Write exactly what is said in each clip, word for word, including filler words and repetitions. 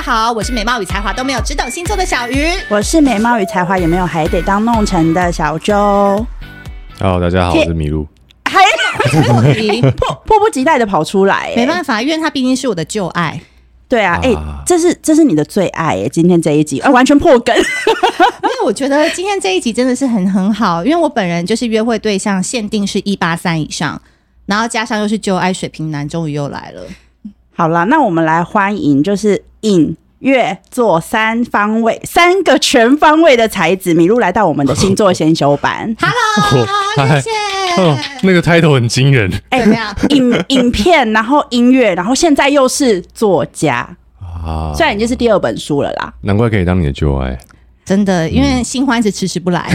好，我是美貌与才华都没有，只懂星座的小鱼。 我是美貌与才华也没有，还得当弄成的小周。 Hello， 大家好，我是麋鹿。 还迫迫不及待的跑出来， 没办法，因为他毕竟是我的旧爱。 对啊，哎、啊欸，这是这是你的最爱哎，今天这一集啊，完全破梗。因为我觉得今天这一集真的是很很好，因为我本人就是约会对象限定是一八三以上，然后加上又是旧爱水瓶男，终于又来了。 好啦，那我们来欢迎就是引月座三方位三个全方位的才子麋鹿来到我们的星座先修班。 Hello， 谢谢。 哦，那个 title 很惊人。 哎、欸，影影片，然后音乐，然后现在又是作家啊，虽然已经是第二本书了啦。 难怪可以当你的旧爱， 真的，因为新欢一直迟迟不来。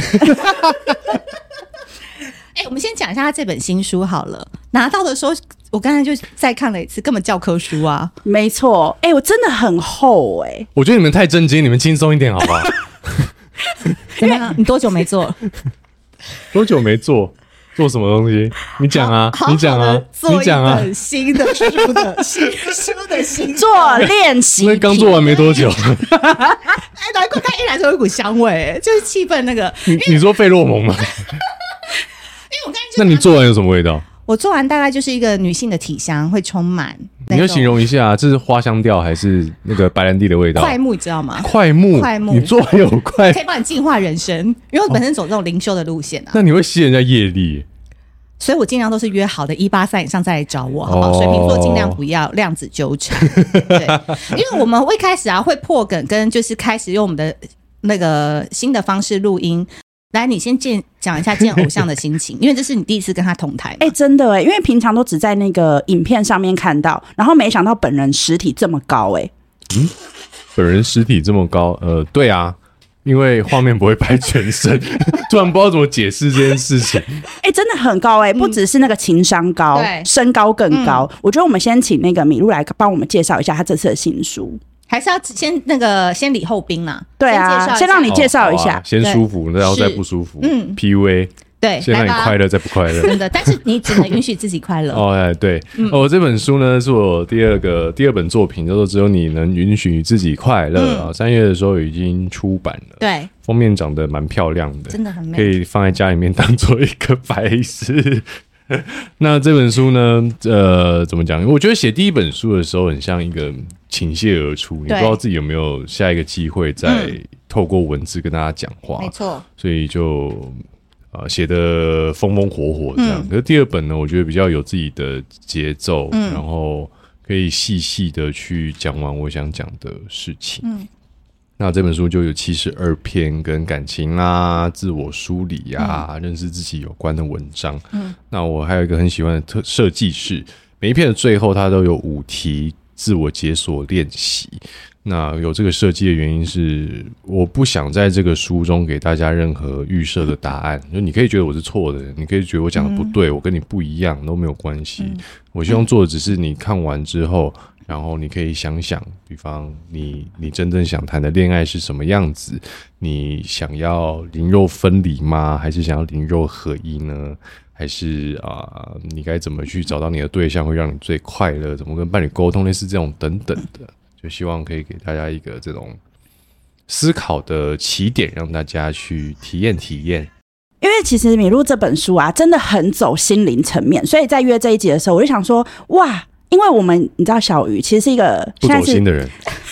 哎、欸，我们先讲一下他这本新书好了。拿到的时候，我刚才就再看了一次，根本教科书啊。 没错，哎、欸，我真的很厚哎、欸。 我觉得你们太震惊，你们轻松一点好不好？ 怎么样？你多久没做？ 多久没做？做什么东西？你讲啊， 好好你讲啊，你讲啊。 新的书的新书的新做练习， 那刚做完没多久。 哎，难怪他一来就有一股香味，就是气氛那个。 你你说费洛蒙吗？ 因为我刚才那你做完有什么味道？ 我做完大概就是一个女性的体香，会充满。 你要形容一下，这是花香调还是那个白兰地的味道？ 快木，你知道吗？ 快木， 快木， 你做完有快， 可以帮你净化人生，因为我本身走这种灵修的路线啊。 那你会吸人家业力， 所以我尽量都是约好的一八三以上再来找我，好不好？哦、水瓶座尽量不要量子纠缠。对，因为我们一开始啊会破梗，跟就是开始用我们的那个新的方式录音。来，你先见讲一下见偶像的心情，因为这是你第一次跟他同台。 哎、欸，真的哎、欸，因为平常都只在那个影片上面看到，然后没想到本人实体这么高哎、欸。 嗯，本人实体这么高，呃，对啊，因为画面不会拍全身，突然不知道怎么解释这件事情。 哎、欸，真的很高哎、欸，不只是那个情商高，嗯、身高更高、嗯。我觉得我们先请那个麋鹿来帮我们介绍一下他这次的新书。 还是要先那个先礼后兵啦， 对啊，先, 先让你介绍一下、 哦啊，先舒服，然后再不舒服，嗯 ，P U A， 对， 先让你快乐，再不快乐， 真的，但是你只能允许自己快乐。 哦，哎，对，嗯、哦，这本书呢是我第二个第二本作品，叫做《只有你能允许自己快乐》啊、嗯，三月的时候已经出版了， 对， 封面长得蛮漂亮的， 真的很美， 可以放在家里面当做一个摆饰。那这本书呢，呃，怎么讲？我觉得写第一本书的时候，很像一个倾泻而出，你不知道自己有没有下一个机会再透过文字跟大家讲话， 没错， 所以就呃写得风风火火这样、嗯。可是第二本呢，我觉得比较有自己的节奏、嗯，然后可以细细的去讲完我想讲的事情。嗯，那这本书就有七十二篇跟感情啊、自我梳理啊、嗯、认识自己有关的文章。嗯，那我还有一个很喜欢的特设计是，每一篇的最后它都有五题自我解锁练习。那有这个设计的原因是，我不想在这个书中给大家任何预设的答案。就你可以觉得我是错的，你可以觉得我讲的不对、嗯，我跟你不一样都没有关系、嗯。我希望做的只是你看完之后。然后你可以想想，比方你你真正想谈的恋爱是什么样子？你想要灵肉分离吗？还是想要灵肉合一呢？还是啊、呃，你该怎么去找到你的对象会让你最快乐？怎么跟伴侣沟通？类似这种等等的，就希望可以给大家一个这种思考的起点，让大家去体验体验。 因为其实麋鹿这本书啊，真的很走心灵层面，所以在约这一集的时候，我就想说，哇！因为我们你知道小鱼其实是一个不走心的人，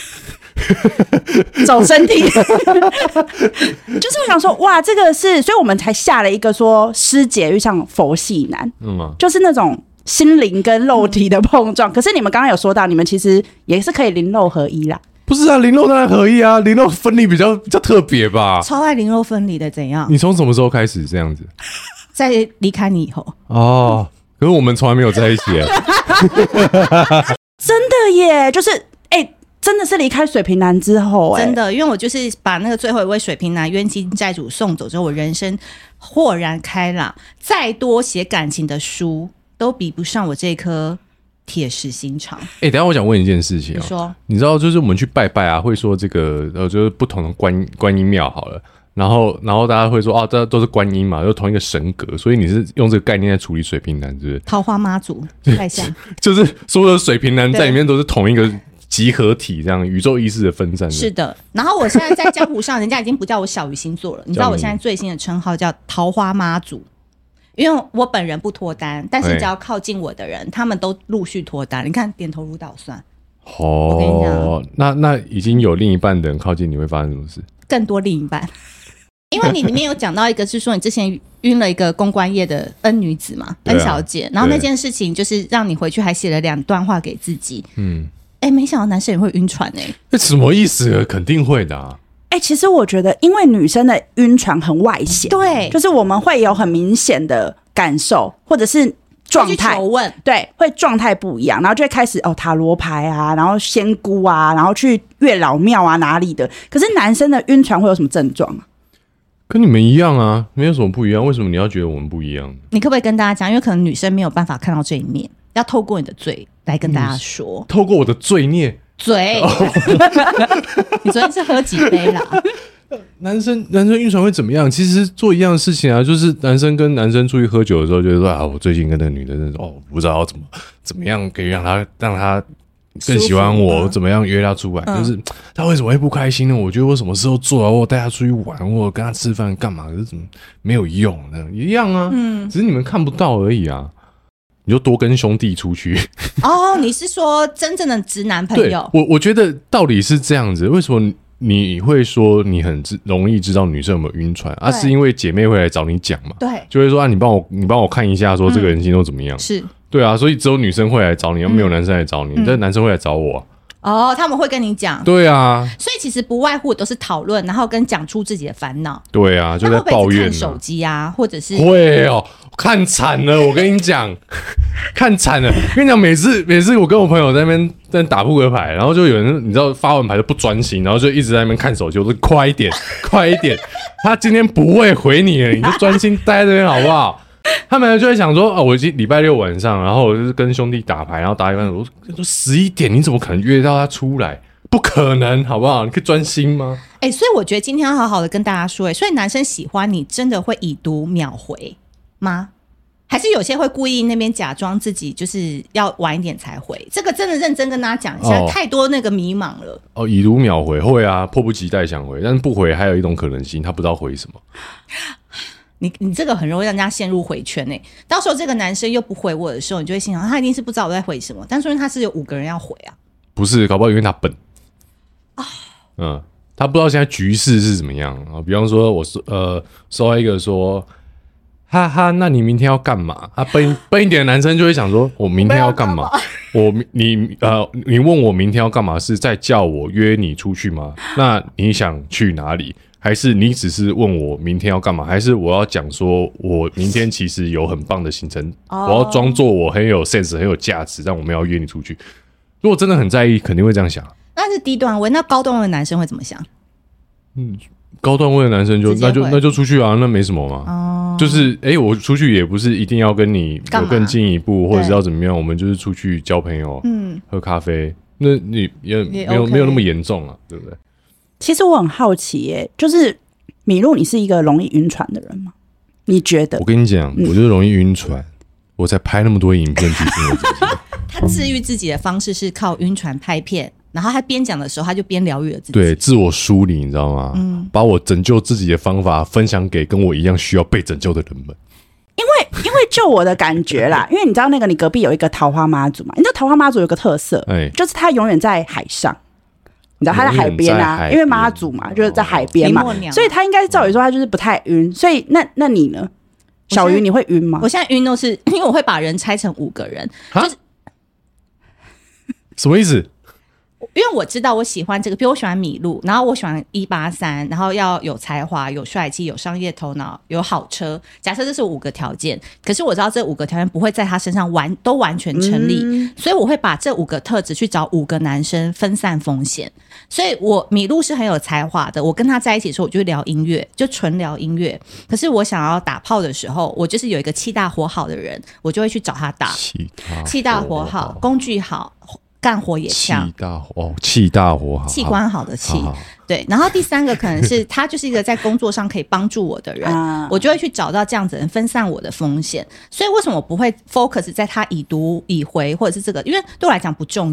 走身体，就是我想说哇，这个是，所以我们才下了一个说师姐遇上佛系男，嗯、啊，就是那种心灵跟肉体的碰撞。可是你们刚刚有说到，你们其实也是可以灵肉合一啦。 不是啊，灵肉当然合一啊，灵肉分离比较比较特别吧。 超爱灵肉分离的，怎样？ 你从什么时候开始这样子？ 在离开你以后哦。可是我们从来没有在一起耶。 真的耶，就是哎、欸，真的是离开水瓶男之后， 真的，因为我就是把那个最后一位水瓶男冤亲债主送走之后，我人生豁然开朗。再多写感情的书都比不上我这颗铁石心肠。哎、 欸，等一下我想问一件事情啊、喔， 你说， 你知道就是我们去拜拜啊，会说这个呃，就是不同的观观音庙好了。然后，然后大家会说啊，这都是观音嘛，都同一个神格，所以你是用这个概念在处理水瓶男，是不是？ 桃花妈祖太像， 就是所有的水瓶男在里面都是同一个集合体，这样宇宙意识的分散。 是的，然后我现在在江湖上，人家已经不叫我小鱼星座了，你知道我现在最新的称号叫桃花妈祖。因为我本人不脱单，但是只要靠近我的人，他们都陆续脱单。你看，点头如捣蒜。 哦，我跟你讲，那那已经有另一半的人靠近，你会发生什么事？ 更多另一半，因为你里面有讲到一个是说你之前晕了一个公关业的恩女子嘛，啊、恩小姐，然后那件事情就是让你回去还写了两段话给自己。嗯，哎，没想到男生也会晕船哎、欸， 那什么意思？肯定会的啊。 哎、欸，其实我觉得，因为女生的晕船很外显， 对， 就是我们会有很明显的感受，或者是状态，对，会状态不一样，然后就会开始哦塔罗牌啊，然后仙姑啊，然后去月老庙啊哪里的。可是男生的晕船会有什么症状啊？ 跟你们一样啊，没有什么不一样。为什么你要觉得我们不一样？ 你可不可以跟大家讲？因为可能女生没有办法看到这一面，要透过你的嘴来跟大家说。嗯、 透过我的罪孽。 嘴，你昨天是喝几杯啦？ 男生男生晕船会怎么样？其实做一样的事情啊，就是男生跟男生出去喝酒的时候，就会说啊，我最近跟那个女的认识，哦，不知道要怎么怎么样可以让她让她更喜欢我，怎么样约她出来？嗯、就是她为什么会不开心呢？我觉得我什么时候做啊，我带她出去玩，我跟她吃饭干嘛？可是怎么没有用呢？一样啊，嗯，只是你们看不到而已啊。你就多跟兄弟出去哦，你是说真正的直男朋友？ 对，我我觉得道理是这样子。为什么你会说你很容易知道女生有没有晕船啊？是因为姐妹会来找你讲嘛？ 对， 就会说啊，你帮我你帮我看一下，说这个人星座怎么样？嗯、 是， 对啊，所以只有女生会来找你，没有男生来找你，嗯、但男生会来找我、啊。 哦，他们会跟你讲， 对啊， 所以其实不外乎都是讨论，然后跟讲出自己的烦恼。 对啊，就在抱怨、啊。 看手机啊，或者是会哦，看惨了，我跟你讲，看惨了。跟你讲，每次每次我跟我朋友在那边在打扑克牌，然后就有人你知道发完牌就不专心，然后就一直在那边看手机，我说快一点，快一点，他今天不会回你了，你就专心待在这边好不好？他们就会想说，哦，我已经礼拜六晚上，然后我就是跟兄弟打牌，然后打一半，我说十一点，你怎么可能约到他出来？不可能，好不好？你可以专心吗？ 哎、欸，所以我觉得今天要好好的跟大家说、欸，哎，所以男生喜欢你，真的会已读秒回吗？还是有些会故意那边假装自己就是要晚一点才回？这个真的认真跟大家讲一下，哦、太多那个迷茫了。 哦，已读秒回会啊，迫不及待想回，但是不回还有一种可能性，他不知道回什么。 你你这个很容易让人家陷入回圈诶、欸，到时候这个男生又不回我的时候，你就会心想他一定是不知道我在回什么，但说明他是有五个人要回啊。 不是，搞不好因为他笨啊，嗯，他不知道现在局势是怎么样啊。比方说我呃收到一个说，哈哈，那你明天要干嘛？啊，笨笨一点的男生就会想说，我明天要干嘛？我你呃，你问我明天要干嘛，是在叫我约你出去吗？那你想去哪里？还是你只是问我明天要干嘛？还是我要讲说我明天其实有很棒的行程， oh. 我要装作我很有 sense 很有价值，但我们要约你出去。如果真的很在意，肯定会这样想。 那是低段位，那高段位的男生会怎么想？ 嗯，高段位的男生就那就那就出去啊，那没什么嘛。哦， oh. 就是哎、欸，我出去也不是一定要跟你有更进一步，或者是要怎么样，我们就是出去交朋友，嗯，喝咖啡，那你也没有、OK、没有那么严重啊，对不对？ 其实我很好奇耶、欸，就是米露，你是一个容易晕船的人吗？你觉得？ 我跟你讲，嗯、我就是容易晕船，我才拍那么多影片提醒我自己。 他治愈自己的方式是靠晕船拍片，然后他边讲的时候，他就边疗愈了自己。 对，自我梳理，你知道吗？嗯，把我拯救自己的方法分享给跟我一样需要被拯救的人们。 因为，因为就我的感觉啦，因为你知道那个你隔壁有一个桃花妈祖嘛？你知道桃花妈祖有个特色，哎，就是他永远在海上。你知道他在海边啊，因为妈祖嘛，就是在海边嘛，所以他应该照理说他就是不太晕。所以那那你呢，小鱼，你会晕吗？ 我现在晕都是因为我会把人拆成五个人，就是什么意思？ 因为我知道我喜欢这个，比如我喜欢米露，然后我喜欢一八三，然后要有才华、有帅气、有商业头脑、有好车。假设这是五个条件，可是我知道这五个条件不会在他身上完都完全成立，嗯、所以我会把这五个特质去找五个男生分散风险。所以我米露是很有才华的，我跟他在一起的时候，我就聊音乐，就纯聊音乐。可是我想要打炮的时候，我就是有一个气大活好的人，我就会去找他打。气大活好，工具好。干活也强， 气大火哦，气大火好， 器官好的气，对。然后第三个可能是他就是一个在工作上可以帮助我的人，我就会去找到这样子的人，分散我的风险。所以为什么我不会 focus 在他已读已回或者是这个？因为对我来讲不重要。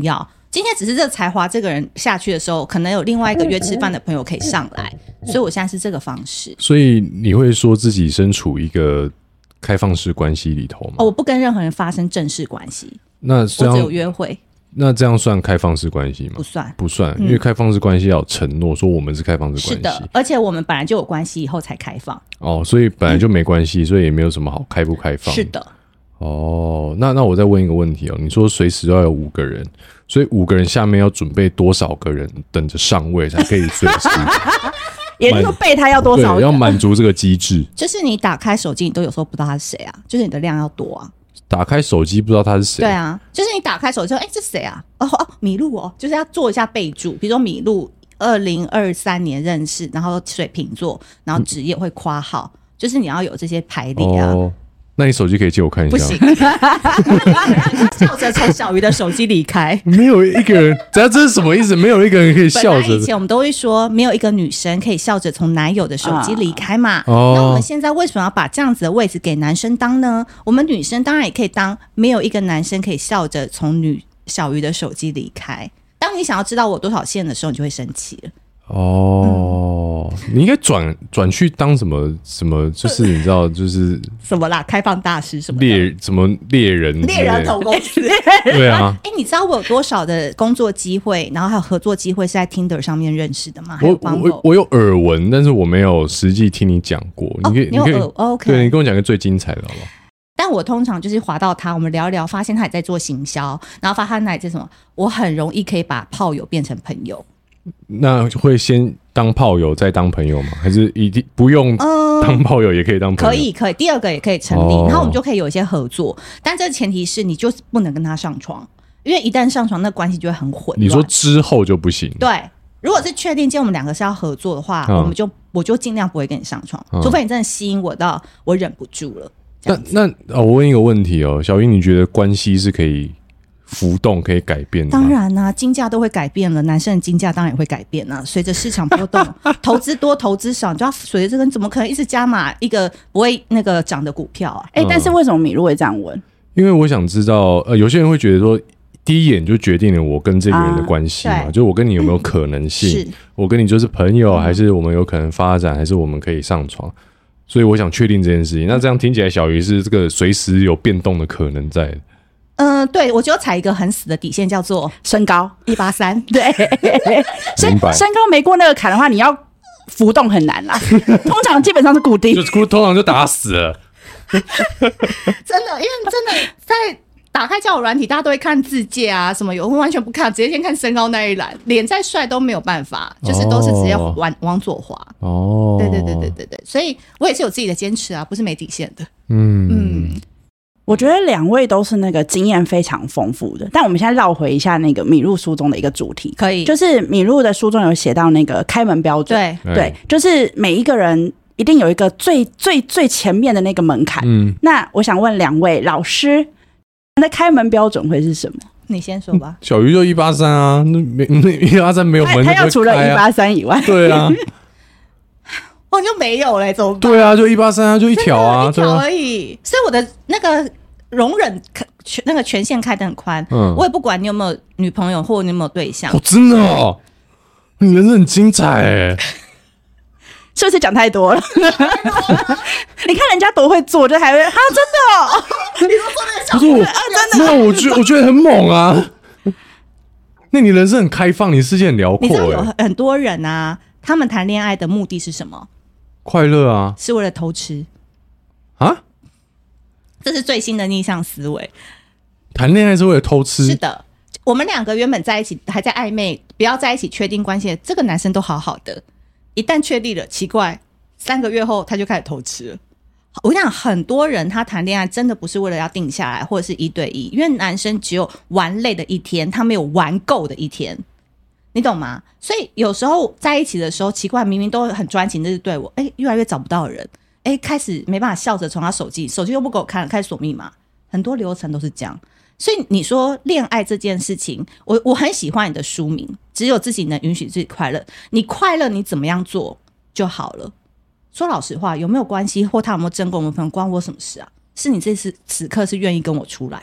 今天只是这个才华这个人下去的时候，可能有另外一个约吃饭的朋友可以上来，所以我现在是这个方式。 所以你会说自己身处一个开放式关系里头吗？ 哦，我不跟任何人发生正式关系， 那这样我只有约会。 那这样算开放式关系吗？ 不算， 不算， 嗯、 因为开放式关系要有承诺，说我们是开放式关系。 是的，而且我们本来就有关系，以后才开放。 哦，所以本来就没关系，嗯、所以也没有什么好开不开放。 是的。 哦，那那我再问一个问题哦，你说随时要有五个人，所以五个人下面要准备多少个人等着上位才可以随时？ 也就是说备胎要多少人？ 对，要满足这个机制。 就是你打开手机，你都有时候不知道他是谁啊，就是你的量要多啊。 打开手机不知道他是谁？ 对啊，就是你打开手机说，哎、欸，这是谁啊？哦哦，米露哦，就是要做一下备注，比如说米露二零二三年认识，然后水瓶座，然后职业会括号、嗯，就是你要有这些排列啊。哦， 那你手机可以借我看一下？ 不行，笑着从小鱼的手机离开。 没有一个人，这这是什么意思？没有一个人可以笑着。 以前我们都会说，没有一个女生可以笑着从男友的手机离开嘛。 哦、 那我们现在为什么要把这样子的位置给男生当呢？我们女生当然也可以当，没有一个男生可以笑着从女小鱼的手机离开。当你想要知道我多少线的时候，你就会生气了。 哦、嗯，你应该转转去当什么什么，就是你知道，就是什么啦，开放大师什么猎什么猎人猎人头公司， 对啊。 哎、欸，你知道我有多少的工作机会，然后还有合作机会是在 Tinder 上面认识的吗？ 我我我有耳闻，但是我没有实际听你讲过。 哦、 你可以， 你有你可以、 哦、OK， 对你跟我讲个最精彩的好不好？ 但我通常就是滑到他，我们聊一聊，发现他也在做行销，然后发现他也在什么，我很容易可以把炮友变成朋友。 那会先当炮友再当朋友吗？还是一定不用当炮友也可以当朋友？ 可以，可以，第二个也可以成立，哦、然后我们就可以有一些合作。但这个前提是你就是不能跟他上床，因为一旦上床，那关系就会很混乱。 你说之后就不行？ 对，如果是确定今天我们两个是要合作的话，嗯、我们就我就尽量不会跟你上床，嗯、除非你真的吸引我到我忍不住了。 那那、哦、我问一个问题哦，小英，你觉得关系是可以浮动可以改变的？ 当然啊，金价都会改变了，男生的金价当然也会改变啊。随着市场波动，投资多投资少，你就要随着这个，你怎么可能一直加码一个不会那个涨的股票啊？ 哎、欸，但是为什么米露会这样问？ 因为我想知道，呃，有些人会觉得说，第一眼就决定了我跟这个人的关系嘛，啊、就是我跟你有没有可能性，嗯、我跟你就是朋友，嗯、还是我们有可能发展，还是我们可以上床？所以我想确定这件事情。那这样听起来，小鱼是这个随时有变动的可能在的。 嗯、呃，对，我就踩一个很死的底线，叫做身高一八三。 对，身身高没过那个坎的话，你要浮动很难啦。通常基本上是固定， 就通常就打死了。 真的，因为真的在打开交友软体，大家都会看自介啊，什么有完全不看，直接先看身高那一栏，脸再帅都没有办法，就是都是直接往、哦、往左滑。哦，对对对对对对，所以我也是有自己的坚持啊，不是没底线的。嗯嗯。我觉得两位都是那个经验非常丰富的，但我们现在绕回一下那个米露书中的一个主题， 可以， 就是米露的书中有写到那个开门标准， 对对，就是每一个人一定有一个最最最前面的那个门槛。嗯，那我想问两位老师，那开门标准会是什么？ 你先说吧。 小鱼就一八三啊，那没一八三没有门、啊， 他要除了一八三以外， 对啊。 我就没有嘞，怎么办？ 对啊，就一八三啊，就一条啊， 一条而已。所以我的那个容忍那个权限开得很宽，嗯，我也不管你有没有女朋友或你有没有对象。 哦，真的哦，你人生很精彩哎， 是不是讲太多了？你看人家多会做，就还会啊，真的哦。 你说做那个小不是我啊，真的？ 那我觉得我觉得很猛啊。那你人生很开放，你世界很辽阔。 你知道有很多人啊，他们谈恋爱的目的是什么？ 快乐啊， 是为了偷吃啊？ 这是最新的逆向思维。 谈恋爱是为了偷吃？ 是的，我们两个原本在一起，还在暧昧，不要在一起确定关系的，这个男生都好好的，一旦确立了，奇怪，三个月后他就开始偷吃了。我想很多人他谈恋爱真的不是为了要定下来，或者是一对一，因为男生只有玩累的一天，他没有玩够的一天。你懂吗？所以有时候在一起的时候，奇怪，明明都很专情，就是对我，哎，越来越找不到人，哎，开始没办法笑着从他手机，手机又不给我看了，开始锁密码，很多流程都是这样。所以你说恋爱这件事情，我我很喜欢你的书名，只有自己能允许自己快乐，你快乐你怎么样做就好了。说老实话，有没有关系或他有没有真跟我们朋友，关我什么事啊？是你这次此刻是愿意跟我出来的。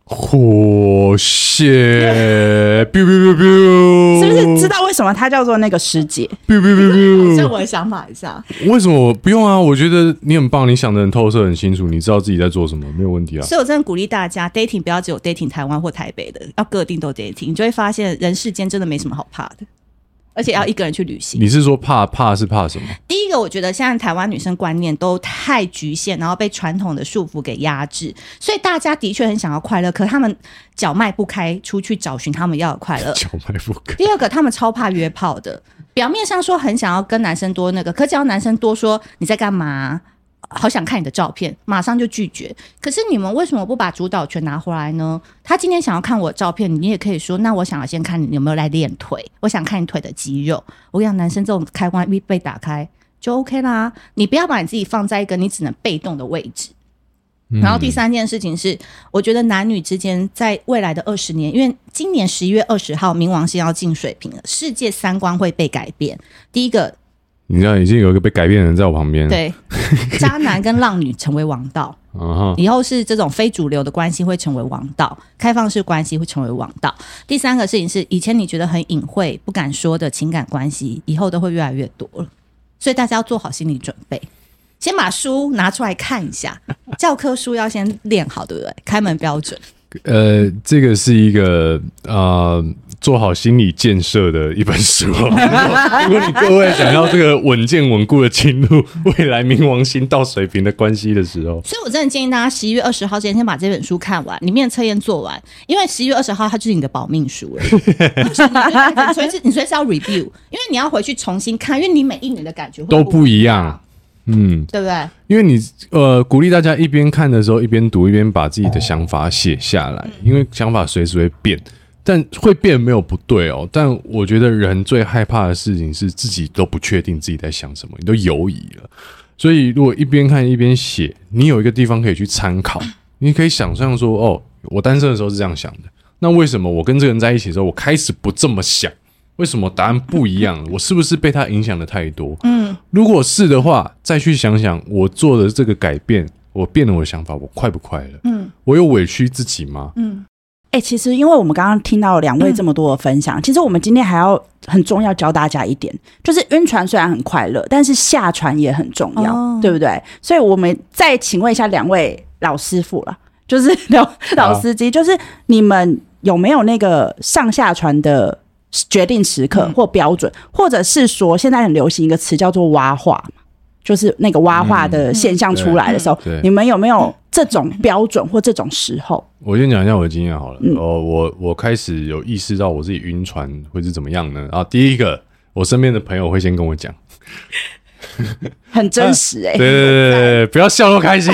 火蟹 biu biu biu biu， 是不是知道为什么它叫做那个师姐 biu biu biu biu？ 这我的想法一下。 为什么不用啊？我觉得你很棒，你想得很透彻很清楚，你知道自己在做什么，没有问题啊。 所以我真的鼓励大家 dating 不要只有 dating 台湾或台北的，要各地都 dating， 你就会发现人世间真的没什么好怕的，而且要一个人去旅行。 你是说怕怕是怕什么？ 第一个，我觉得现在台湾女生观念都太局限，然后被传统的束缚给压制，所以大家的确很想要快乐，可他们脚迈不开出去找寻他们要的快乐。 脚迈不开。 第二个，他们超怕约炮的，表面上说很想要跟男生多那个，可只要男生多说你在干嘛，好想看你的照片，马上就拒绝。可是你们为什么不把主导权拿回来呢？他今天想要看我的照片，你也可以说，那我想要先看你有没有来练腿，我想看你腿的肌肉。我跟你讲，男生这种开关一被打开就 OK 啦，你不要把你自己放在一个你只能被动的位置。然后第三件事情是，我觉得男女之间在未来的二十年，因为今年十一月二十号冥王星要进水瓶了，世界三观会被改变。第一个， 你知道已经有一个被改变的人在我旁边， 对，渣男跟浪女成为王道，以后是这种非主流的关系会成为王道，开放式关系会成为王道。第三个事情是，以前你觉得很隐晦不敢说的情感关系，以后都会越来越多了，所以大家要做好心理准备。先把书拿出来看一下，教科书要先练好，对不对？开门标准。 呃，这个是一个呃做好心理建设的一本书。如果你各位想要这个稳健稳固的进入未来冥王星到水瓶的关系的时候， 所以我真的建议大家十一月二十号之前先把这本书看完，里面的测验做完，因为十一月二十号它就是你的保命书了。你随时你随时要 review， 因为你要回去重新看，因为你每一年的感觉会都不一样。嗯， 对不对？ 因为你呃鼓励大家一边看的时候一边读，一边把自己的想法写下来，因为想法随时会变，但会变没有不对哦。但我觉得人最害怕的事情是自己都不确定自己在想什么，你都犹疑了。所以如果一边看一边写，你有一个地方可以去参考，你可以想象说，哦，我单身的时候是这样想的，那为什么我跟这个人在一起的时候，我开始不这么想？为什么答案不一样？我是不是被他影响的太多？嗯，如果是的话，再去想想我做的这个改变，我变了我的想法，我快不快乐？嗯，我有委屈自己吗？嗯， 哎、欸，其实因为我们刚刚听到两位这么多的分享，嗯、其实我们今天还要很重要教大家一点，就是晕船虽然很快乐，但是下船也很重要，哦、对不对？所以我们再请问一下两位老师傅了，就是老老司机，就是你们有没有那个上下船的决定时刻或标准，嗯、或者是说现在很流行一个词叫做蛙化，就是那个蛙化的现象出来的时候，嗯、你们有没有这种标准或这种时候？ 我先讲一下我的经验好了。嗯、哦，我我开始有意识到我自己晕船会是怎么样呢？啊，第一个，我身边的朋友会先跟我讲， 很真实哎、欸， 对对对对，不要笑那么开心。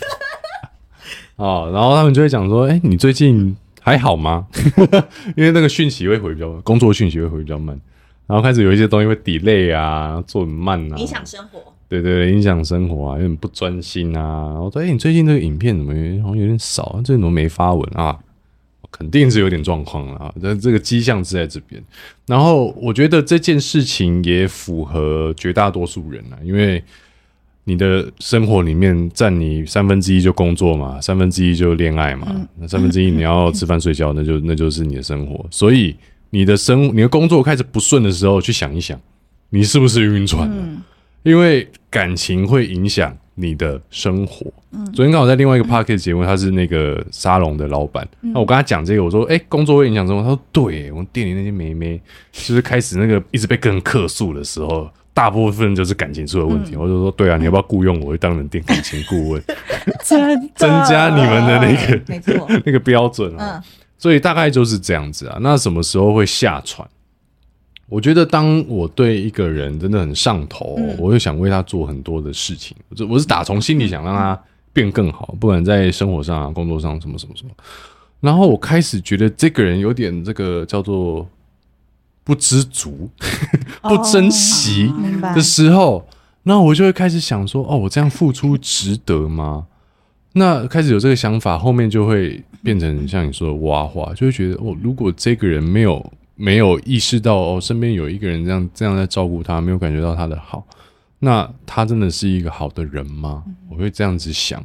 哦，然后他们就会讲说，哎、欸，你最近还好吗？因为那个讯息会回比较慢，工作讯息会回比较慢，然后开始有一些东西会 delay 啊，做很慢啊， 影响生活。 对对对，影响生活啊，有点不专心啊。然后说，哎、欸，你最近这个影片怎么好像有点少，这怎么没发文啊？肯定是有点状况了啊，这这个迹象是在这边。然后我觉得这件事情也符合绝大多数人啊，因为你的生活里面占你三分之一就工作嘛，三分之一就恋爱嘛，嗯、那三分之一你要吃饭睡觉，那就那就是你的生活。所以你的生你的工作开始不顺的时候，去想一想，你是不是晕船了？嗯、因为感情会影响你的生活。嗯、昨天刚好在另外一个 podcast 节目，他是那个沙龙的老板，那、嗯、我跟他讲这个，我说，哎、欸，工作会影响生活。他说，对，我们店里那些妹妹，就是开始那个一直被跟人客诉的时候。大部分就是感情出了问题，嗯、我就说对啊，你要不要雇佣我当人店感情顾问？增加你们的那个没错那个标准啊。嗯、所以大概就是这样子啊。那什么时候会下船？我觉得当我对一个人真的很上头，嗯、我会想为他做很多的事情，我是打从心里想让他变更好，不管在生活上啊、工作上什么什么什么。然后我开始觉得这个人有点这个叫做。不知足、不珍惜的时候，哦、那我就会开始想说：哦，我这样付出值得吗？那开始有这个想法，后面就会变成像你说的蛙化，就会觉得哦，如果这个人没有没有意识到哦，身边有一个人这样这样在照顾他，没有感觉到他的好，那他真的是一个好的人吗？我会这样子想。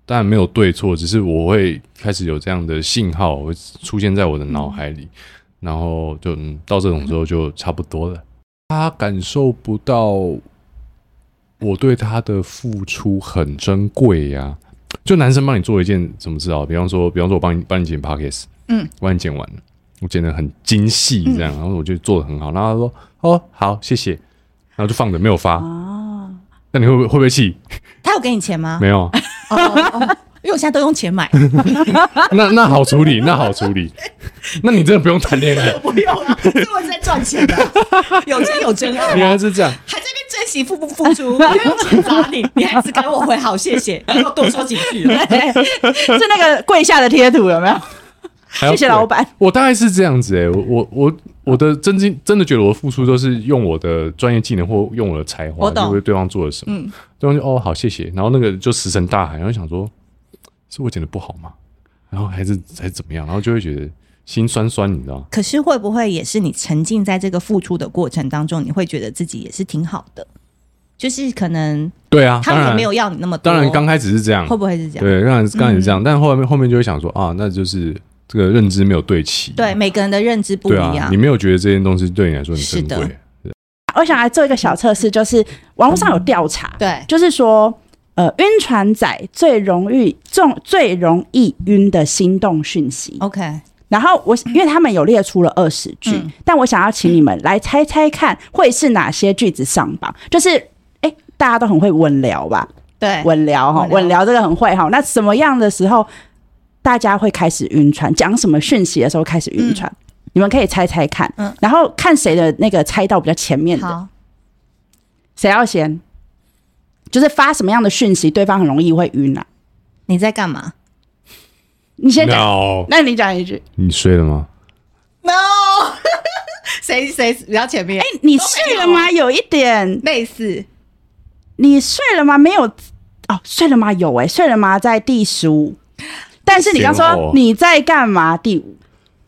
当然没有对错，只是我会开始有这样的信号会出现在我的脑海里，然后就、嗯、到这种时候就差不多了。他感受不到我对他的付出很珍贵呀。就男生帮你做一件什么事啊？比方说，比方说我帮你帮你剪 podcast， 嗯，我帮你剪完了，我剪得很精细，这样，嗯、然后我就做得很好。然后他说：“哦，好，谢谢。”然后就放着没有发。哦，那你会不会会不会气？ 他有给你钱吗？ 没有。 哦哦哦因为我现在都用钱买。 那那好处理，那好处理。那你真的不用谈恋爱。 不用啊，因为我在赚钱的，有钱有真爱。 原来是这样。 还在那边珍惜付不付出，我用钱砸你，你还只给我回好谢谢，然后多说几句。 是那个跪下的贴图有没有？谢谢老板。 我大概是这样子哎、欸，我我我我的真心真的觉得我的付出都是用我的专业技能或用我的才华，就为对方做了什么，嗯，对方就哦好谢谢，然后那个就石沉大海，然后想说是我剪的不好吗？然后还是还是怎么样？然后就会觉得心酸酸，你知道吗？ 可是会不会也是你沉浸在这个付出的过程当中，你会觉得自己也是挺好的？就是可能对啊， 他们也没有要你那么多。 当然刚开始是这样， 会不会是这样？ 对，刚开始刚开始这样，嗯、但后面后面就会想说啊，那就是这个认知没有对齐。 对，每个人的认知不一样。 对啊，你没有觉得这件东西对你来说很珍贵。 我想来做一个小测试，就是网络上有调查， 嗯、对， 就是说，呃，晕船仔最容易中最容易晕的心动讯息。 OK。 然后我因为他们有列出了二十句、嗯，但我想要请你们来猜猜看，会是哪些句子上榜？就是哎，大家都很会稳聊吧？ 对， 稳聊哈，稳聊这个很会哈。那什么样的时候大家会开始晕船？讲什么讯息的时候开始晕船？嗯、你们可以猜猜看，嗯，然后看谁的那个猜到比较前面的。好，谁要先？就是发什么样的讯息，对方很容易会晕啊？ 你在干嘛？ 你先讲， no. 那你讲一句。 你睡了吗 ？No， 谁谁比较前面？ 哎、欸，你睡了吗？有一点类似。 你睡了吗？没有哦，睡了吗？有哎、欸，睡了吗？在第十五。但是你刚说你在干嘛？第五。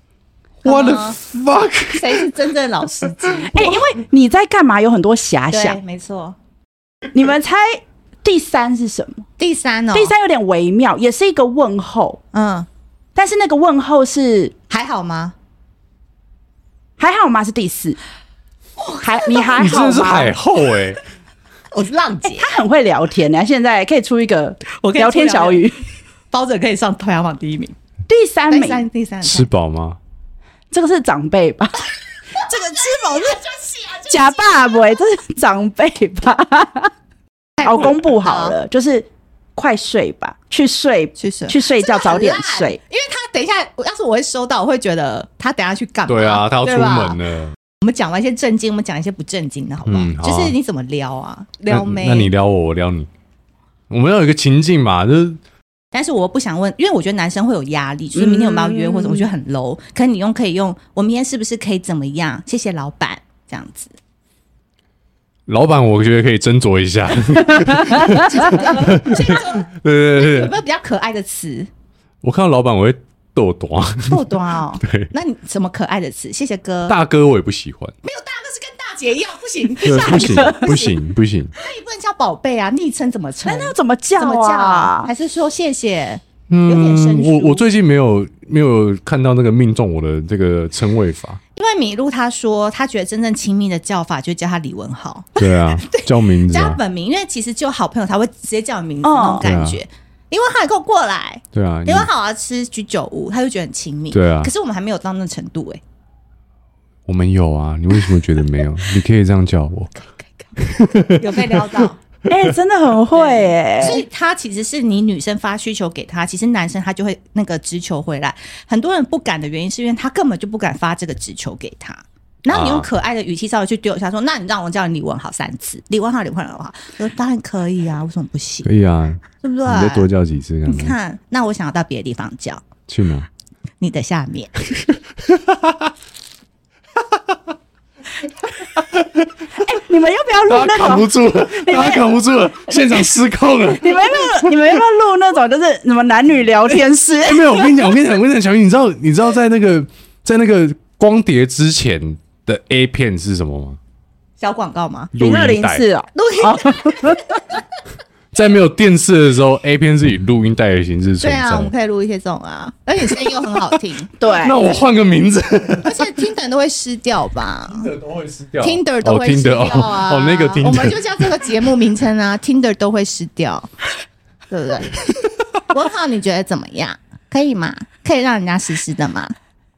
What the fuck？ 谁是真正老司机？哎、 欸，因为你在干嘛有很多遐想。 对，没错。 你们猜第三是什么？ 第三哦， 第三有点微妙，也是一个问候。嗯，但是那个问候是还好吗？ 还好吗？是第四。还你还好吗？ 你真的是海后哎、欸！ 我是浪姐、 欸，他很会聊天呢。现在可以出一个聊天小语， 包着可以上排行榜第一名。 第三名， 第三，第三， 吃饱吗？ 这个是长辈吧？ 这个吃饱是假爸不？这是长辈吧？好，公布好了，就是快睡吧，去睡， 去睡， 去睡觉，早点睡。 因为他等一下，要是我会收到，我会觉得他等一下去干嘛？ 对啊，他要出门了。 我们讲完一些正经，我们讲一些不正经的，好不好？嗯、好啊、就是你怎么撩啊？撩妹？ 那你撩我，我撩你。我们要有一个情境嘛，就是。 但是我不想问，因为我觉得男生会有压力，就是明天有没有约或者我觉得很 low。可是你用可以用，我明天是不是可以怎么样？谢谢老板，这样子。 老板，我觉得可以斟酌一下。对对对， 有没有比较可爱的词？ 我看到老板，我会逗短， 逗短哦。 对， 那你什么可爱的词？谢谢哥。 大哥，我也不喜欢。 没有大哥是跟大姐一样，不行， 不行，不行，不行。 那你不能叫宝贝啊，昵称怎么称？ 那要怎么叫啊？ 怎么叫啊？还是说谢谢？有点生疏。 我我最近没有没有看到那个命中我的这个称谓法。 因为米露他说，他觉得真正亲密的叫法就叫他李文豪。 对啊，叫名字、啊， 叫他本名，因为其实就好朋友他会直接叫名字、哦、那种感觉。李文豪，你跟我过来。 对啊， 李文豪我要吃居酒屋，他就觉得很亲密。 对啊， 可是我们还没有到那程度哎、欸。 我们有啊，你为什么觉得没有？你可以这样叫我。 有被撩到。 哎、欸，真的很会哎、欸！ 所以他其实是你女生发需求给他，其实男生他就会那个直球回来。很多人不敢的原因是因为他根本就不敢发这个直球给他。然后你用可爱的语气稍微去丢一下说，说、啊、那你让我叫你李文豪三次，李文豪，李文豪，我说当然可以啊，为什么不行？ 可以啊， 对不对？ 你再多叫几次看看。 你看，那我想要到别的地方叫。 去哪？ 你的下面。 哎、欸，你们要不要录那种？ 扛不住了，他扛不住了，现场失控了。 你们要不要？你们要不要录那种就是什么男女聊天室？ 哎、欸，没有，我跟你讲，我跟你讲，我跟你讲，小云，你知道，你知道在那个在那个光碟之前的 A 片是什么吗？ 小广告吗？ 零二零四哦， 录音。 在没有电视的时候 ，A 片是以录音带的形式存在。 对啊，我们可以录一些这种啊，而且声音又很好听。 对， 那我换个名字， 而且 Tinder 都会湿掉吧 ？Tinder 都会湿掉 ，Tinder 都会湿掉啊。 哦, 哦，那个 Tinder， 我们就叫这个节目名称啊，Tinder 都会湿掉，对不对？文浩，你觉得怎么样？可以吗？可以让人家湿湿的吗？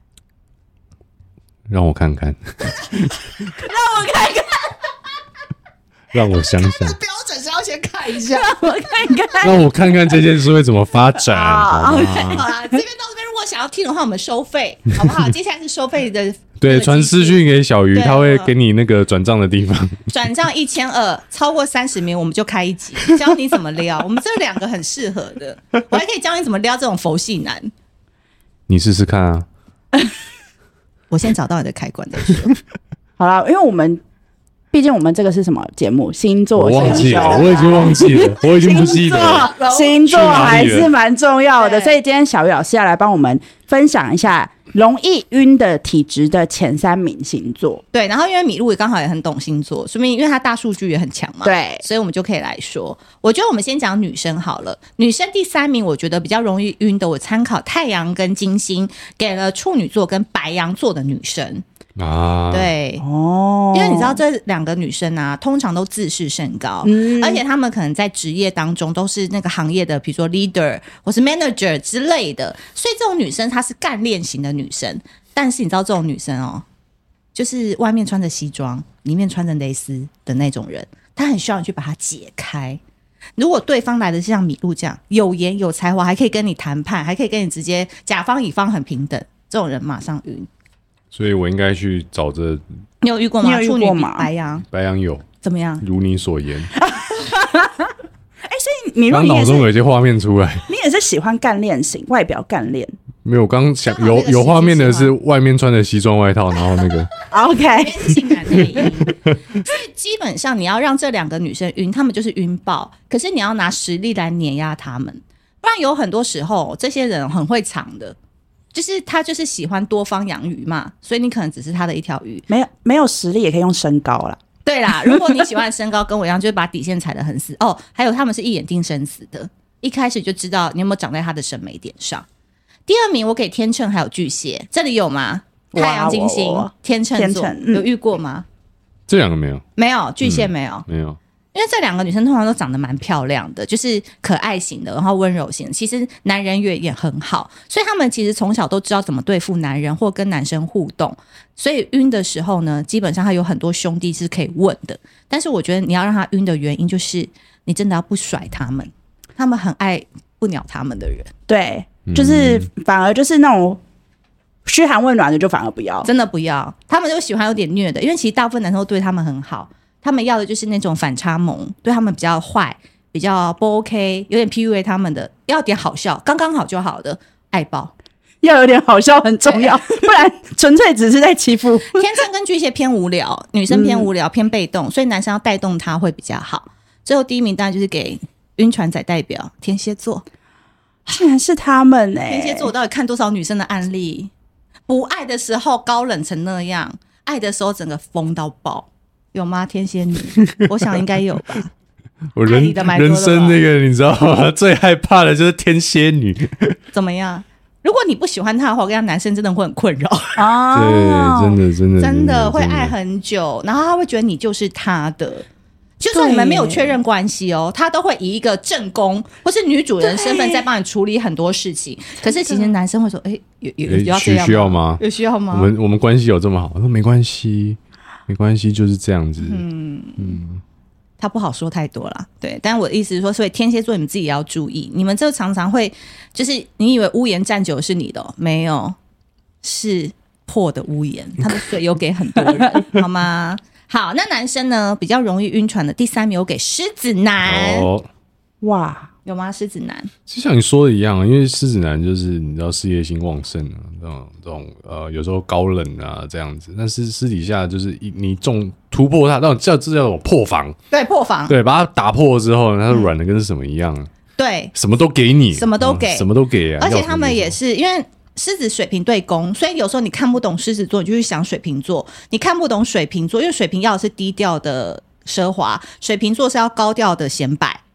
让我看看， 让我看看， 让我想想。 标准是要先看一下， 让我看看， 让我看看这件事会怎么发展。好吗？ 好啦，这边到这边，如果想要听的话，我们收费，好不好？接下来是收费的。 对，传私讯给小鱼，他会给你那个转账的地方。 转账一千二，超过三十名我们就开一集，教你怎么撩。我们这两个很适合的，我还可以教你怎么撩这种佛系男。 你试试看啊！ 我先找到你的开关再说。 好啦，因为我们毕竟我们这个是什么节目？星座， 我忘记了，我已经忘记了，我已经不记得了。 星座还是蛮重要的，所以今天小鱼老师要来帮我们分享一下容易晕的体质的前三名星座。 对，然后因为米露也刚好也很懂星座，说明因为他大数据也很强嘛， 对， 所以我们就可以来说。我觉得我们先讲女生好了，女生第三名，我觉得比较容易晕的，我参考太阳跟金星，给了处女座跟白羊座的女生。 啊， 对哦， 因为你知道这两个女生啊，通常都自视甚高，嗯、而且她们可能在职业当中都是那个行业的，比如说 leader 或是 manager 之类的，所以这种女生她是干练型的女生。但是你知道这种女生哦，就是外面穿着西装，里面穿着蕾丝的那种人，她很需要你去把它解开。如果对方来的是像米露这样有颜有才华，还可以跟你谈判，还可以跟你直接甲方乙方很平等，这种人马上晕。 所以我应该去找着。 你有遇过吗？ 你有遇过吗？ 白羊， 白羊有怎么样？ 如你所言。 哎、欸，所以你刚脑中有一些画面出来， 你也是喜欢干练型，外表干练。 没有，刚想有有画面的是外面穿着西装外套，然后那个 OK 性感内衣。所以基本上你要让这两个女生晕，她们就是晕爆。可是你要拿实力来碾压她们，不然有很多时候这些人很会藏的。就是他就是喜欢多方养鱼嘛，所以你可能只是他的一条鱼， 没有没有实力也可以用身高啦。 对啦，如果你喜欢身高跟我一样，就是把底线踩得很死哦。还有他们是一眼定生死的，一开始就知道你有没有长在他的审美点上。第二名我给天秤还有巨蟹，这里有吗？太阳金星天秤座、嗯、有遇过吗？ 这两个没有， 没有巨蟹没有、 嗯、没有。 因为这两个女生通常都长得蛮漂亮的，就是可爱型的，然后温柔型的，其实男人缘也很好，所以他们其实从小都知道怎么对付男人或跟男生互动，所以晕的时候呢，基本上他有很多兄弟是可以问的。但是我觉得你要让他晕的原因就是你真的要不甩他们，他们很爱不鸟他们的人。 对，就是反而就是那种嘘寒问暖的就反而不要， 真的不要，他们就喜欢有点虐的，因为其实大部分男生都对他们很好，他们要的就是那种反差萌，对他们比较坏，比较不 OK， 有点 P U A 他们的，要点好笑，刚刚好就好的，爱爆， 要有点好笑很重要，不然纯粹只是在欺负。 天秤跟巨蟹偏无聊，女生偏无聊、嗯、偏被动，所以男生要带动他会比较好。最后第一名当然就是给晕船仔代表天蝎座， 竟然是他们哎、欸！ 天蝎座我到底看多少女生的案例？不爱的时候高冷成那样，爱的时候整个疯到爆。有吗？天蝎女，我想应该有吧。 我人人生那个你知道吗？最害怕的就是天蝎女。 怎么样？如果你不喜欢他的话，我跟你讲，男生真的会很困扰啊！ 对，真的真的真的会爱很久，然后他会觉得你就是他的。就算你们没有确认关系哦，他都会以一个正宫或是女主人身份在帮你处理很多事情。可是其实男生会说：“哎、欸，有有有要这样吗？ 需要吗？ 有需要吗？” 我们我们关系有这么好？我说没关系。没关系，就是这样子。 嗯嗯，他不好说太多啦，对。但我的意思是说，所以天蝎座你们自己也要注意，你们这常常会就是你以为屋檐站久是你的、哦，没有，是破的屋檐，他的水有给很多人，好吗？好，那男生呢比较容易晕船的第三名，我给狮子男。 哦， 哇。 有吗？狮子男就像你说的一样，因为狮子男就是你知道事业心旺盛啊，这种这种呃有时候高冷啊这样子，但是私底下就是一你中突破他，那种叫这叫什么破防？ 对，破防， 对，把他打破之后，他软的跟什么一样？嗯、 对， 什么都给你， 什么都给， 嗯、什么都给啊！ 而且他们也是因为狮子水瓶对宫，所以有时候你看不懂狮子座，你就去想水瓶座；你看不懂水瓶座，因为水瓶要的是低调的奢华，水瓶座是要高调的显摆。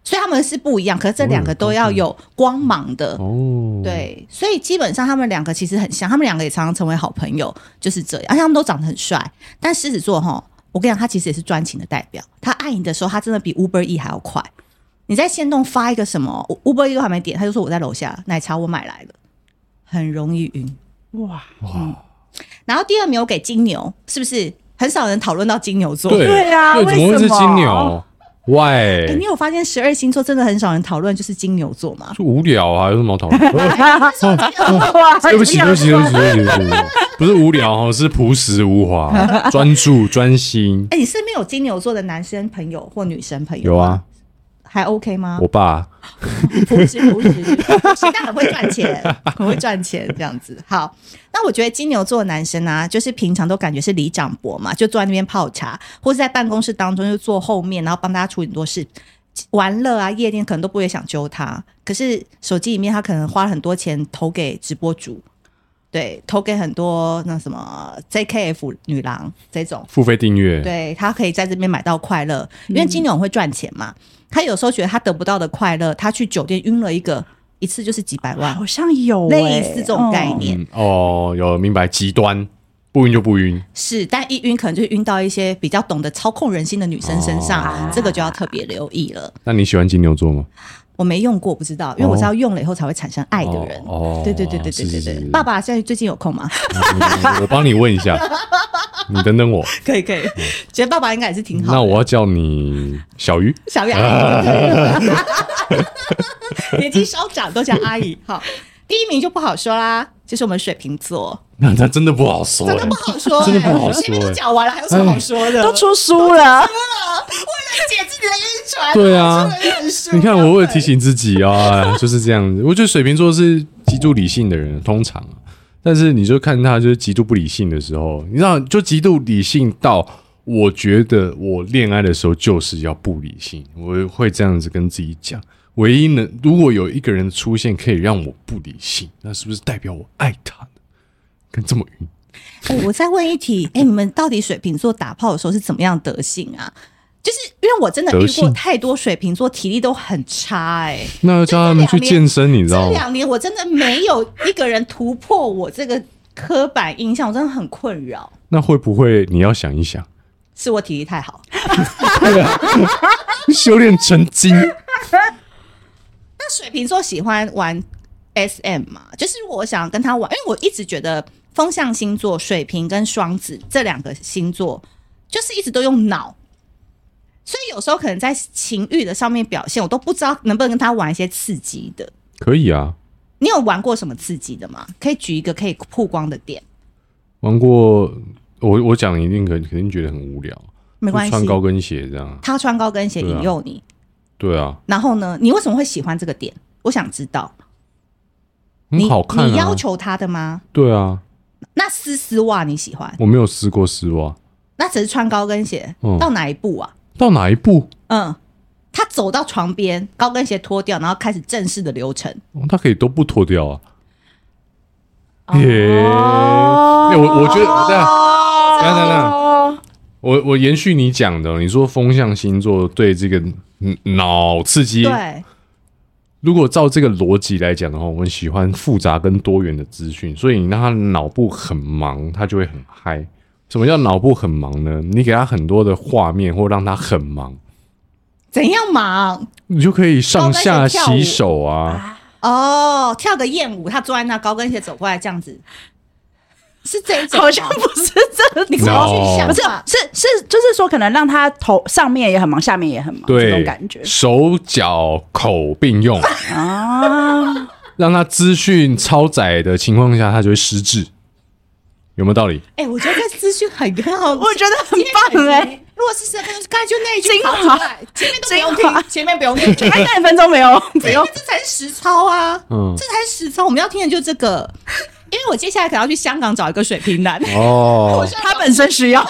所以他们是不一样，可是这两个都要有光芒的哦。 对，所以基本上他们两个其实很像，他们两个也常常成为好朋友，就是这样。而且他们都长得很帅，但狮子座哈，我跟你讲，他其实也是专情的代表。他爱你的时候，他真的比 Uber E 还要快。你在限动发一个什么 Uber E 都还没点，他就说我在楼下奶茶我买来了，很容易晕。哇哇、嗯！然后第二名我给金牛，是不是很少人讨论到金牛座？ 对对啊， 对，怎么会是金牛？喂、 欸，你有发现十二星座真的很少人讨论就是金牛座吗？ 就无聊啊，有什么好讨论？对不起，对不起，对不起，对不起，不是无聊哦，是朴实无华，专注专心。 哎、欸，你身边有金牛座的男生朋友或女生朋友？ 有啊， 还 OK 吗？ 我爸朴实朴实，现在很会赚钱，很会赚钱这样子。好，那我觉得金牛座的男生啊，就是平常都感觉是里长伯嘛，就坐在那边泡茶，或是在办公室当中就坐后面，然后帮大家处理很多事。玩乐啊，夜店可能都不会想揪他，可是手机里面他可能花了很多钱投给直播主，对，投给很多那什么 J K F 女郎这种付费订阅， 对，他可以在这边买到快乐，因为金牛很会赚钱嘛。他有时候觉得他得不到的快乐，他去酒店晕了一个一次就是几百万， 好像有、 欸、类似这种概念、 嗯、哦，有明白，极端不晕就不晕， 是，但一晕可能就晕到一些比较懂得操控人心的女生身上， 哦、 这个就要特别留意了。 那你喜欢金牛座吗？ 我没用过，不知道，因为我是要用了以后才会产生爱的人。 哦， 对对对对对对对。爸爸现在最近有空吗？ 嗯、我帮你问一下，你等等我。 可以可以，觉得爸爸应该也是挺好的。 那我要叫你小鱼， 小鱼阿姨，年纪稍长都叫阿姨。好，第一名就不好说啦，就是我们水瓶座。 那那真的不好说、欸， 真的不好说、欸， 真的不好说、欸。 前面都讲完了，还有什么好说的？ 都出书了， 为了解自己的晕船， 对啊，你看我为了提醒自己啊，就是这样子。我觉得水瓶座是极度理性的人，通常、啊，但是你就看他就是极度不理性的时候，你知道，就极度理性到我觉得我恋爱的时候就是要不理性，我会这样子跟自己讲。唯一能如果有一个人出现可以让我不理性，那是不是代表我爱他呢？跟这么晕。 欸、我再问一题，哎、欸，你们到底水瓶座打炮的时候是怎么样德性啊？就是因为我真的遇过太多水瓶座体力都很差、欸，哎， 那要叫他们去健身，你知道吗？ 这两年我真的没有一个人突破我这个刻板印象，我真的很困扰。 那会不会你要想一想， 是我体力太好？ 对啊，修炼成精。 那水瓶座喜欢玩 S M 嘛？就是如果我想跟他玩，因为我一直觉得风象星座水瓶跟双子这两个星座就是一直都用脑，所以有时候可能在情欲的上面表现，我都不知道能不能跟他玩一些刺激的。 可以啊， 你有玩过什么刺激的吗？可以举一个可以曝光的点。 玩过，我我讲一定肯肯定觉得很无聊， 没关系， 穿高跟鞋这样。 他穿高跟鞋引诱你， 对啊。 然后呢，你为什么会喜欢这个点？我想知道。 很好看啊， 你你要求他的吗？ 对啊。 那丝丝袜你喜欢？ 我没有试过丝袜。 那只是穿高跟鞋、嗯、到哪一步啊？ 到哪一步？ 嗯，他走到床边，高跟鞋脱掉，然后开始正式的流程。 哦、他可以都不脱掉啊。 哦， 耶、欸！我我觉得，这样，等等等，我我延续你讲的，你说风象星座对这个脑刺激， 对。 如果照这个逻辑来讲的话，我们喜欢复杂跟多元的资讯，所以你让他脑部很忙，他就会很嗨。什么叫脑部很忙呢？你给他很多的画面，或让他很忙。 怎样忙？ 你就可以上下洗手啊。 哦，跳个艳舞，他坐在那高跟鞋走过来，这样子。是这一种， 好像不是这， 你不要去想， 不是是是，就是说可能让他头上面也很忙，下面也很忙， 对， 这种感觉， 手脚口并用啊，让他资讯超载的情况下，他就会失智，有没有道理？ 哎、欸，我觉得这资讯很好， 我觉得很棒哎、欸。 如果是谁，刚才就那一句跑出来，前面都不用听，前面不用听， 还三十分钟没有，不用， 这才是实操啊， 嗯，这才是实操，我们要听的就这个。因为我接下来可能要去香港找一个水瓶男哦， 他本身需要，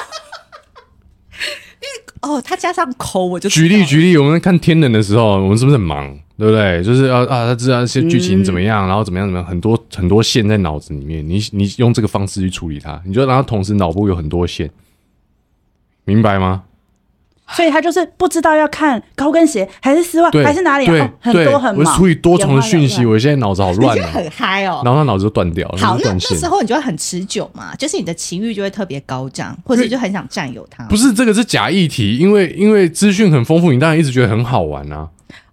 哦，他加上口我就举例举例，我们看天能的时候，我们是不是很忙，对不对？就是要啊，他知道些剧情怎么样，嗯、然后怎么样怎么样，很多很多线在脑子里面，你你用这个方式去处理它，你就让他同时脑部有很多线，明白吗？ 所以他就是不知道要看高跟鞋还是丝袜还是哪里、 对、 哦、很多很忙， 我处理多重的讯息，我现在脑子好乱、啊、 很嗨哦， 然后他脑子就断掉了。 好，那那时候你就会很持久嘛，就是你的情欲就会特别高涨，或者就很想占有他。 不是，这个是假议题，因为因为资讯很丰富，你当然一直觉得很好玩啊。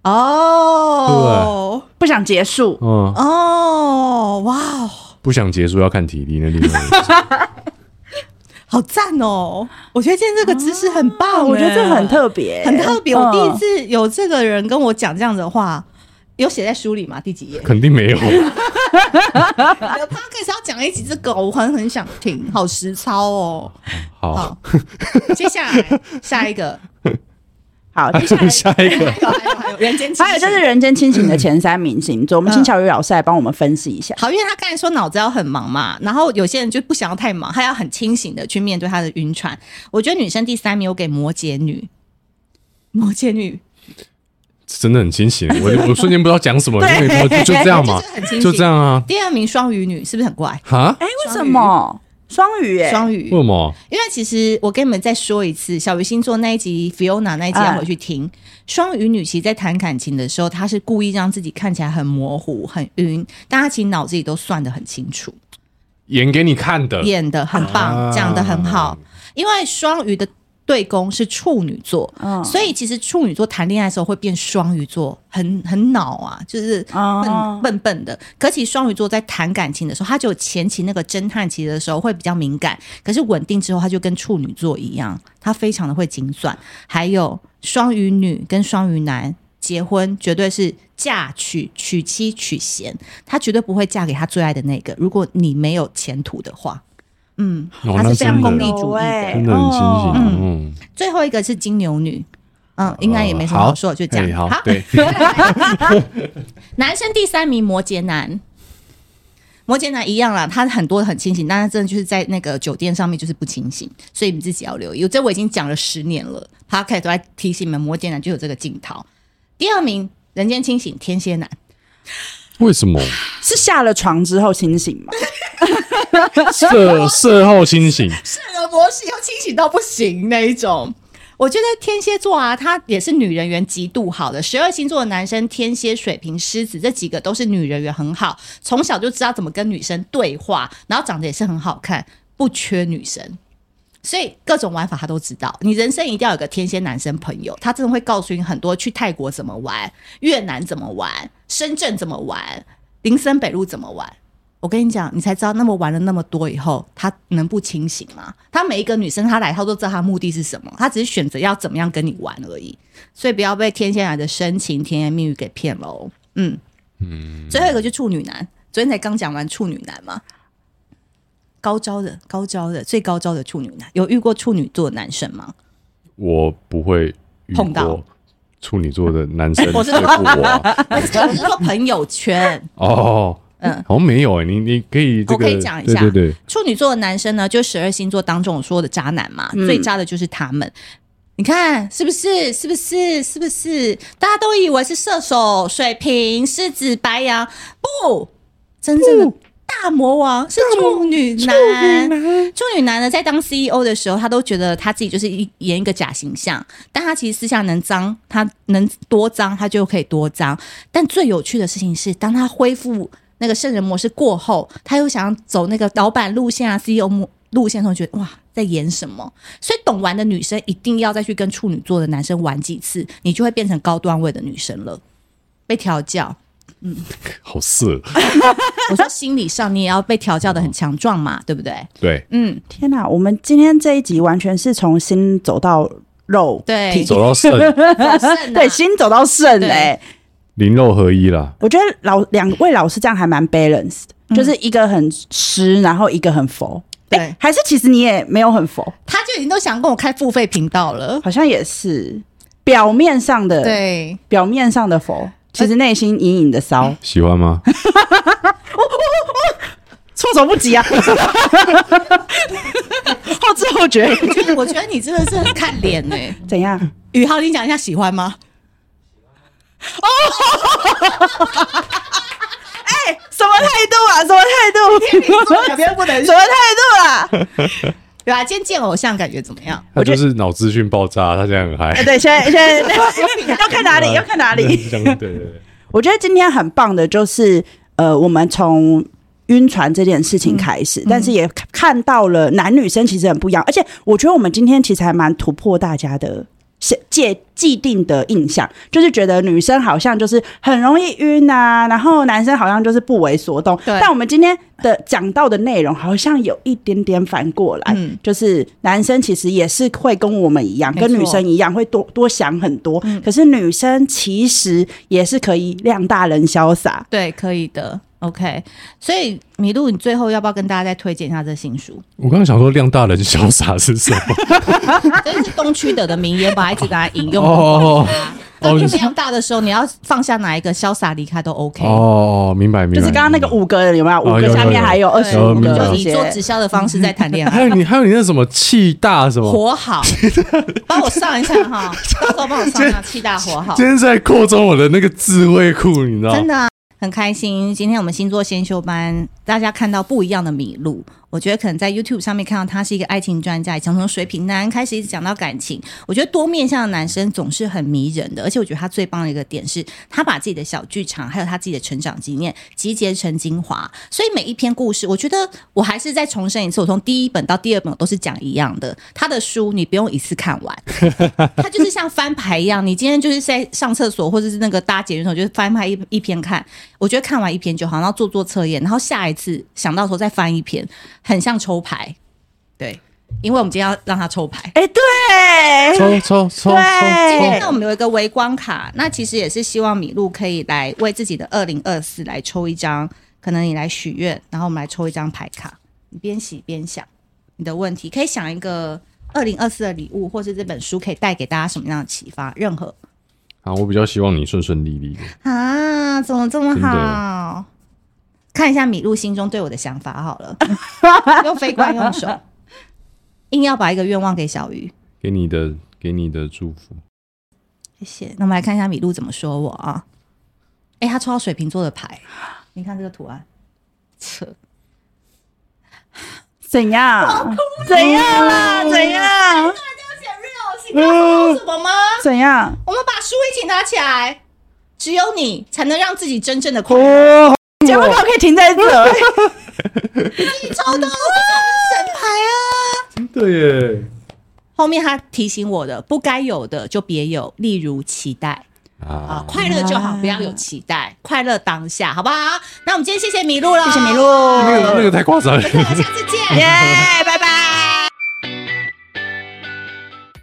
哦， 不想结束。 嗯， 哦，哇， 不想结束要看体力，那另外好赞哦！我觉得今天这个知识很棒、啊， 我觉得这很特别， 很特别。我第一次有这个人跟我讲这样的话，有写在书里吗？第几页？ 肯定没有。 有 podcast 要讲一集这个，我很很想听，好实操哦。 好， 好接下来下一个。 好，接下来下一个还有还有还有人间清醒， 还有就是人间清醒的前三名星座，我们请小鱼老师来帮我们分析一下。 好，因为他刚才说脑子要很忙嘛，然后有些人就不想要太忙，他要很清醒的去面对他的晕船。我觉得女生第三名我给摩羯女，摩羯女真的很清醒，我我瞬间不知道讲什么，因为就这样嘛， 就, 就这样啊。 第二名双鱼女是不是很怪？ 哈？ 哎、欸，为什么？双鱼耶、欸， 双鱼为什么？ 因为其实我跟你们再说一次，小鱼星座那一集 Fiona 那一集要回去听。双、嗯、鱼女其实在谈感情的时候，她是故意让自己看起来很模糊、很晕，但她其实脑子里都算得很清楚， 演给你看的， 演得很棒，讲、啊、得很好。因为双鱼的对宫是处女座、嗯，所以其实处女座谈恋爱的时候会变双鱼座，很很恼啊，就是笨、哦、笨笨的。可其实双鱼座在谈感情的时候，他就前期那个侦探期的时候会比较敏感，可是稳定之后，他就跟处女座一样，他非常的会精算。还有双鱼女跟双鱼男结婚，绝对是嫁娶娶妻娶贤，他绝对不会嫁给他最爱的那个。如果你没有前途的话。嗯， 哦、 他是非常功利主义的， 真的很清醒。嗯， 嗯最后一个是金牛女，嗯，应该也没什么好说，呃、就这样。 好，好对。 男生第三名摩羯男，摩羯男一样啦，他很多很清醒，但是真的就是在那个酒店上面就是不清醒，所以你自己要留意。这我已经讲了十年了 ，Podcast 都在提醒你们，摩羯男就有这个镜头。第二名人间清醒天蝎男。 为什么？ 是下了床之后清醒吗？ 射射后清醒， 射了模式又清醒到不行那一种。我觉得天蝎座啊，他也是女人缘极度好的。十二星座的男生，天蝎、水瓶、狮子这几个都是女人缘很好，从小就知道怎么跟女生对话，然后长得也是很好看，不缺女生。所以各种玩法他都知道，你人生一定要有个天蝎男生朋友，他真的会告诉你很多去泰国怎么玩，越南怎么玩，深圳怎么玩，林森北路怎么玩。我跟你讲，你才知道那么玩了那么多以后，他能不清醒吗？他每一个女生他来，他都知道他目的是什么，他只是选择要怎么样跟你玩而已。所以不要被天蝎男的深情甜言蜜语给骗喽。嗯嗯，最后一个就处女男，昨天才刚讲完处女男嘛。高招的高招的最高招的处女男，有遇过处女座的男生吗？ 我不会遇过处女座的男生， 我是说我，我是说朋友圈哦，嗯，好像没有哎、欸，你你可以、这个， 我可以讲一下， 对对对， 处女座的男生呢，就十二星座当中我说的渣男嘛、嗯，最渣的就是他们。你看是不是？是不是？是不是？大家都以为是射手、水瓶、狮子、白羊，不，真正的。大魔王是处女男，处女男呢，在当 C E O 的时候，他都觉得他自己就是演一个假形象，但他其实私下能脏，他能多脏，他就可以多脏。但最有趣的事情是，当他恢复那个圣人模式过后，他又想走那个老板路线啊 ，C E O 路线的时候，觉得哇，在演什么？所以懂玩的女生一定要再去跟处女座的男生玩几次，你就会变成高段位的女生了，被调教。嗯， 好色。 我说心理上你也要被调教的很强壮嘛，对不对？ 对， 嗯，天哪，我们今天这一集完全是从心走到肉， 对， 走到肾， 对，心走到肾哎、欸， 灵肉合一啦。 我觉得老两位老师这样还蛮 balanced，、嗯、就是一个很湿，然后一个很佛。对、欸，还是其实你也没有很佛， 他就已经都想跟我开付费频道了， 好像也是表面上的， 对， 表面上的佛。其实内心隐隐的骚， 喜欢吗？ 措手不及啊！后知后觉。 我觉得你真的是很看脸呢、欸。 怎样？ 宇豪，你讲一下喜欢吗？ 哦，哎，什么态度啊？什么态度？ 两边不能什么态度啊？ 对啊，今天见偶像感觉怎么样？ 他就是脑资讯爆炸，他现在很嗨。 对，现在现在要看哪里？要看哪里？ 对对对， 我觉得今天很棒的就是，呃，我们从晕船这件事情开始，嗯、但是也看到了男女生其实很不一样，而且我觉得我们今天其实还蛮突破大家的借既定的印象，就是觉得女生好像就是很容易晕啊，然后男生好像就是不为所动。但我们今天的讲到的内容好像有一点点反过来，嗯、就是男生其实也是会跟我们一样，跟女生一样会多多想很多，嗯、可是女生其实也是可以量大人潇洒， 对，可以的。OK， 所以麋鹿，你最后要不要跟大家再推荐一下这新书？ 我刚刚想说量大人潇洒是什么？ 这是东区德的名言吧，一直跟他引用。哦，当你量大的时候，你要放下哪一个，潇洒离开都 OK。 哦，明白明白。 就是刚刚那个五个人有没有？五个下面还有二十五个， 就以做直销的方式在谈恋爱。 还有你，还有你那什么气大什么？ 活好，帮我上一下哈，到时候帮我上一下气大活好。 今天在扩充我的那个智慧库，你知道？ 真的啊。很开心，今天我们星座先修班，大家看到不一样的麋鹿。我觉得可能在 YouTube 上面看到他是一个爱情专家，从从水瓶男开始一直讲到感情。我觉得多面向的男生总是很迷人的，而且我觉得他最棒的一个点是，他把自己的小剧场还有他自己的成长经验集结成精华。所以每一篇故事，我觉得我还是再重申一次，我从第一本到第二本我都是讲一样的。他的书你不用一次看完，他就是像翻牌一样，你今天就是在上厕所或者是那个搭捷运的时候，就是翻牌 一, 一篇看。我觉得看完一篇就好，然后做做测验，然后下一次想到的时候再翻一篇，很像抽牌。对，因为我们今天要让他抽牌。 哎、欸，对， 抽抽抽抽。 今天呢，我们有一个微光卡，那其实也是希望麋鹿可以来为自己的二零二四来抽一张，可能你来许愿，然后我们来抽一张牌卡。你边洗边想你的问题，可以想一个二零二四的礼物，或是这本书可以带给大家什么样的启发？任何。 啊，我比较希望你顺顺利利的啊！怎么这么好？看一下麋鹿心中对我的想法好了，用非惯用手，硬要把一个愿望给小鱼， 给你的，给你的祝福， 谢谢。那我们来看一下麋鹿怎么说我啊？哎、欸，他抽到水瓶座的牌，你看这个图案，扯， 怎样？怎样啦？怎样？ 你知道什么吗？ 怎样？ 我们把书一起拿起来，只有你才能让自己真正的快乐。 节目可以停在这。 你抽到神牌啊！ 真的耶！ 后面他提醒我的，不该有的就别有，例如期待啊、呃，快乐就好，不要有期待，快乐当下，好不好？那我们今天谢谢麋鹿了， 谢谢麋鹿， 那个那个太夸张了， 下次见， 耶，拜拜。